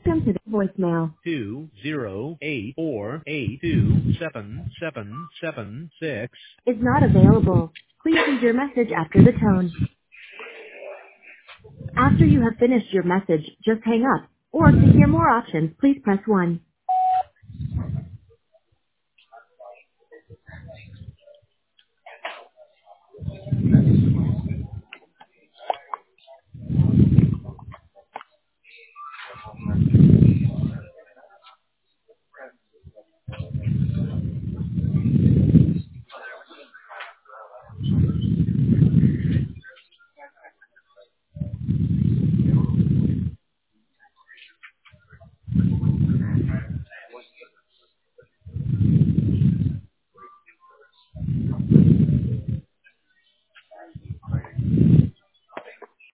Welcome to the voicemail. 20848277776 Is not available. Please leave your message after the tone. After you have finished your message, just hang up. Or to hear more options, please press 1.